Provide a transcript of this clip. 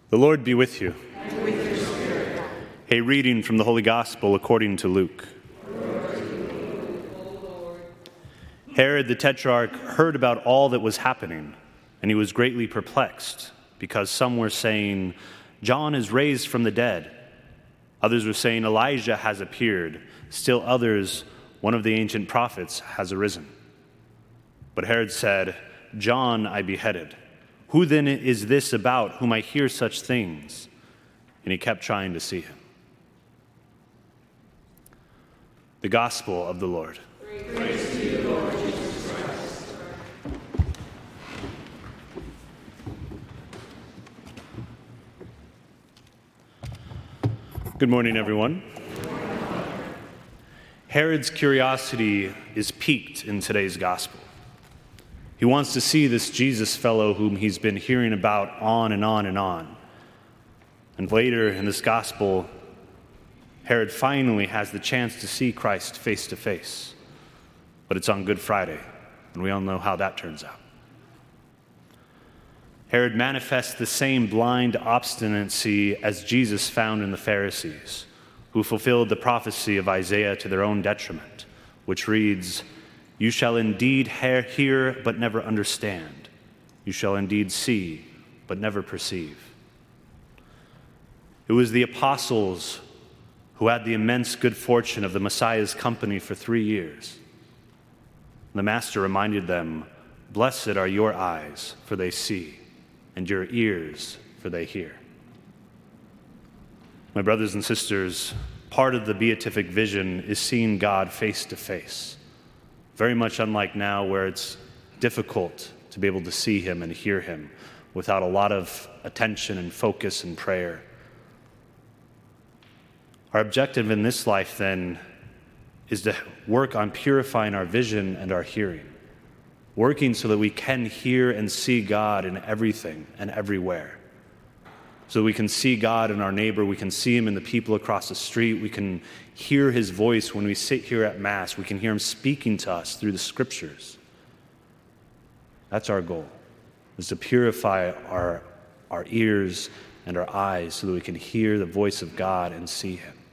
The Lord be with you. And with your spirit. A reading from the Holy Gospel according to Luke. Herod the Tetrarch heard about all that was happening, and he was greatly perplexed, because some were saying, "John is raised from the dead." Others were saying, "Elijah has appeared." Still others, "One of the ancient prophets has arisen." But Herod said, "John I beheaded. Who then is this about whom I hear such things?" And he kept trying to see him. The Gospel of the Lord. Praise to you, Lord Jesus Christ. Good morning, everyone. Herod's curiosity is piqued in today's Gospel. He wants to see this Jesus fellow whom he's been hearing about on and on and on. And later in this Gospel, Herod finally has the chance to see Christ face to face. But it's on Good Friday, and we all know how that turns out. Herod manifests the same blind obstinacy as Jesus found in the Pharisees, who fulfilled the prophecy of Isaiah to their own detriment, which reads, "You shall indeed hear, but never understand. You shall indeed see, but never perceive." It was the apostles who had the immense good fortune of the Messiah's company for 3 years. The Master reminded them, "Blessed are your eyes, for they see, and your ears, for they hear." My brothers and sisters, part of the beatific vision is seeing God face to face. Very much unlike now, where it's difficult to be able to see him and hear him without a lot of attention and focus and prayer. Our objective in this life, then, is to work on purifying our vision and our hearing, working so that we can hear and see God in everything and everywhere. So we can see God in our neighbor, we can see him in the people across the street, we can hear his voice when we sit here at Mass, we can hear him speaking to us through the Scriptures. That's our goal, is to purify our ears and our eyes so that we can hear the voice of God and see him.